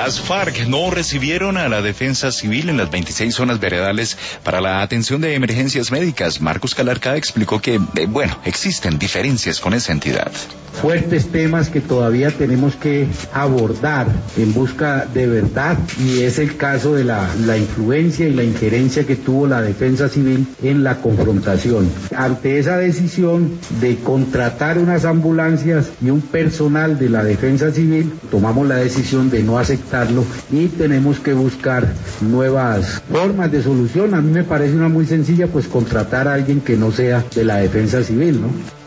Las FARC no recibieron a la Defensa Civil en las 26 zonas veredales para la atención de emergencias médicas. Marcos Calarca explicó que, existen diferencias con esa entidad. Fuertes temas que todavía tenemos que abordar en busca de verdad, y es el caso de la influencia y la injerencia que tuvo la Defensa Civil en la confrontación. Ante esa decisión de contratar unas ambulancias y un personal de la Defensa Civil, tomamos la decisión de no aceptarlo y tenemos que buscar nuevas formas de solución. A mí me parece una muy sencilla, pues contratar a alguien que no sea de la Defensa Civil, ¿no?